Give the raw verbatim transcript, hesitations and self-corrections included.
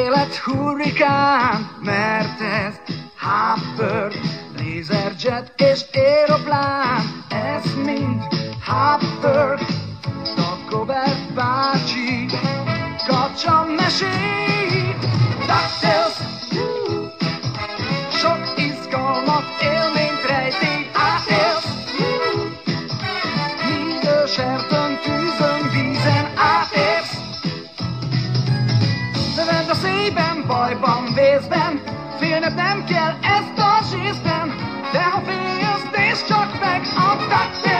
élet hurrikán, mert ez Hopper, lézerjet és aeroplán, ez mind Hopper, Dagobert bácsi, kacsa mesél. DuckTales, sok izgalmat, élményt rejtély átélsz, míg a sertön, tűzön, vízen átérsz. Neved a szépen, bajban, vészben, félned nem kell ezt a zsészben, de ha félsz, nézd csak meg a DuckTales.